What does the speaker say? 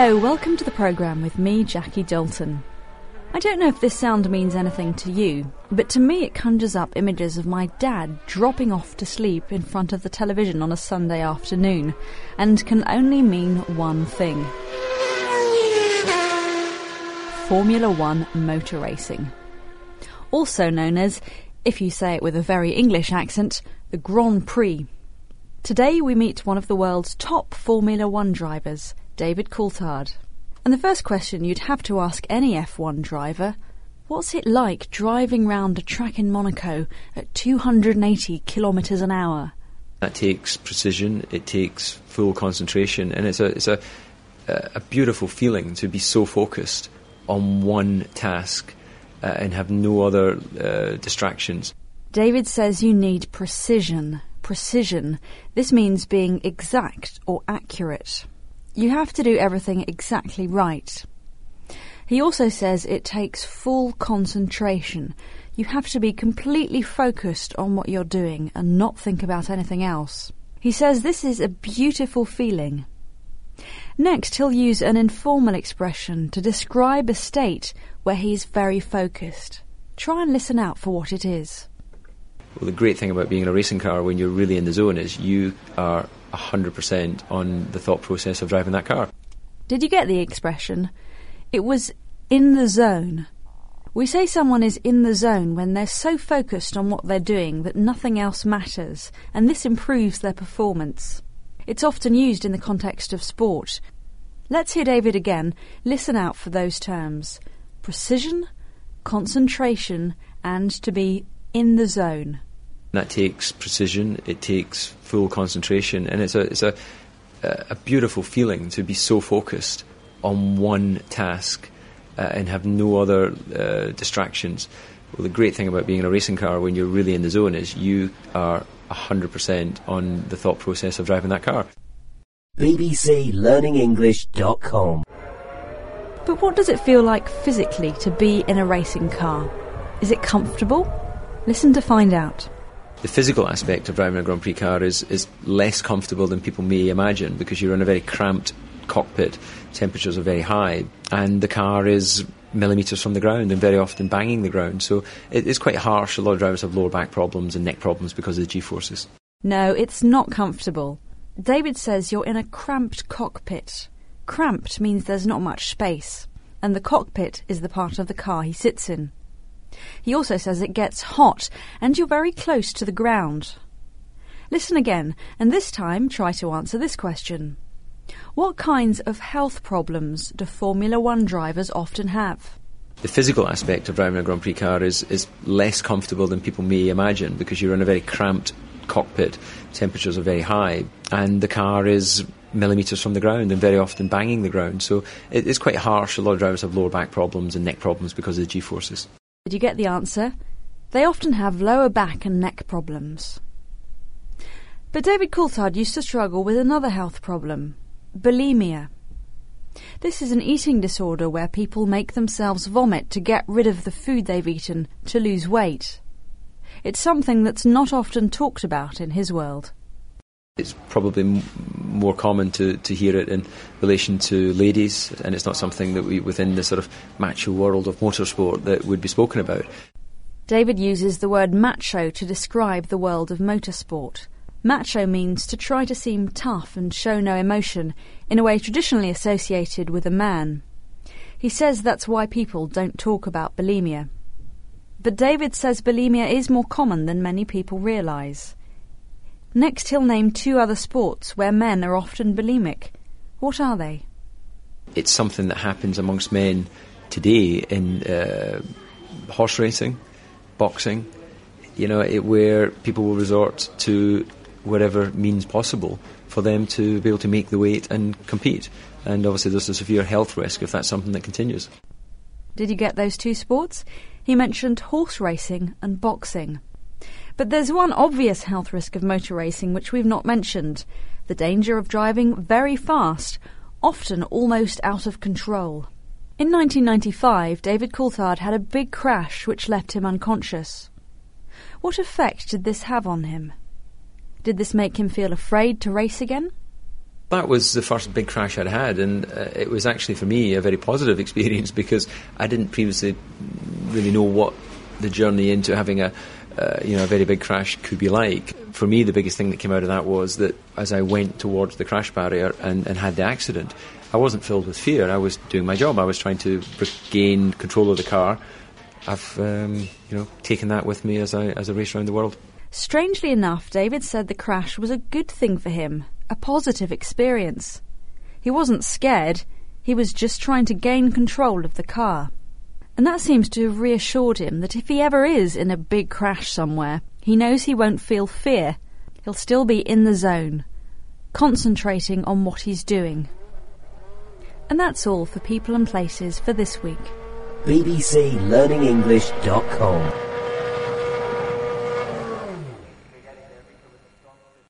Hello, welcome to the programme with me, Jackie Dalton. I don't know if this sound means anything to you, but to me it conjures up images of my dad dropping off to sleep in front of the television on a Sunday afternoon, and can only mean one thing. Formula One motor racing. Also known as, if you say it with a very English accent, the Grand Prix. Today we meet one of the world's top Formula One drivers, David Coulthard. And the first question you'd have to ask any F1 driver, what's it like driving round a track in Monaco at 280 kilometres an hour? That takes precision, it takes full concentration, and it's a beautiful feeling to be so focused on one task and have no other distractions. David says you need precision. Precision. This means being exact or accurate. You have to do everything exactly right. He also says it takes full concentration. You have to be completely focused on what you're doing and not think about anything else. He says this is a beautiful feeling. Next, he'll use an informal expression to describe a state where he's very focused. Try and listen out for what it is. Well, the great thing about being in a racing car when you're really in the zone is you are 100% on the thought process of driving that car. Did you get the expression? It was in the zone. We say someone is in the zone when they're so focused on what they're doing that nothing else matters, and this improves their performance. It's often used in the context of sport. Let's hear David again. Listen out for those terms. Precision, concentration, and to be in the zone. That takes precision, it takes full concentration, and it's a beautiful feeling to be so focused on one task and have no other distractions. Well, the great thing about being in a racing car when you're really in the zone is you are 100% on the thought process of driving that car. bbclearningenglish.com. But what does it feel like physically to be in a racing car? Is it comfortable? Listen to find out. The physical aspect of driving a Grand Prix car is less comfortable than people may imagine because you're in a very cramped cockpit, temperatures are very high, and the car is millimetres from the ground and very often banging the ground. So it is quite harsh. A lot of drivers have lower back problems and neck problems because of the G-forces. No, it's not comfortable. David says you're in a cramped cockpit. Cramped means there's not much space, and the cockpit is the part of the car he sits in. He also says it gets hot and you're very close to the ground. Listen again, and this time try to answer this question. What kinds of health problems do Formula One drivers often have? The physical aspect of driving a Grand Prix car is less comfortable than people may imagine because you're in a very cramped cockpit, temperatures are very high, and the car is millimetres from the ground and very often banging the ground. So it is quite harsh. A lot of drivers have lower back problems and neck problems because of the G-forces. Did you get the answer? They often have lower back and neck problems. But David Coulthard used to struggle with another health problem, bulimia. This is an eating disorder where people make themselves vomit to get rid of the food they've eaten to lose weight. It's something that's not often talked about in his world. It's probably more common to hear it in relation to ladies, and it's not something that we, within the sort of macho world of motorsport, that would be spoken about. David uses the word macho to describe the world of motorsport. Macho means to try to seem tough and show no emotion, in a way traditionally associated with a man. He says that's why people don't talk about bulimia. But David says bulimia is more common than many people realise. Next, he'll name two other sports where men are often bulimic. What are they? It's something that happens amongst men today in horse racing, boxing, where people will resort to whatever means possible for them to be able to make the weight and compete. And obviously there's a severe health risk if that's something that continues. Did you get those two sports? He mentioned horse racing and boxing. But there's one obvious health risk of motor racing which we've not mentioned, the danger of driving very fast, often almost out of control. In 1995, David Coulthard had a big crash which left him unconscious. What effect did this have on him? Did this make him feel afraid to race again? That was the first big crash I'd had, and it was actually for me a very positive experience because I didn't previously really know what the journey into having a very big crash could be like. For me, the biggest thing that came out of that was that as I went towards the crash barrier and had the accident, I wasn't filled with fear. I was doing my job. I was trying to regain control of the car. I've taken that with me as I race around the world. Strangely enough, David said the crash was a good thing for him, a positive experience. He wasn't scared, he was just trying to gain control of the car. And that seems to have reassured him that if he ever is in a big crash somewhere, he knows he won't feel fear. He'll still be in the zone, concentrating on what he's doing. And that's all for People and Places for this week. bbclearningenglish.com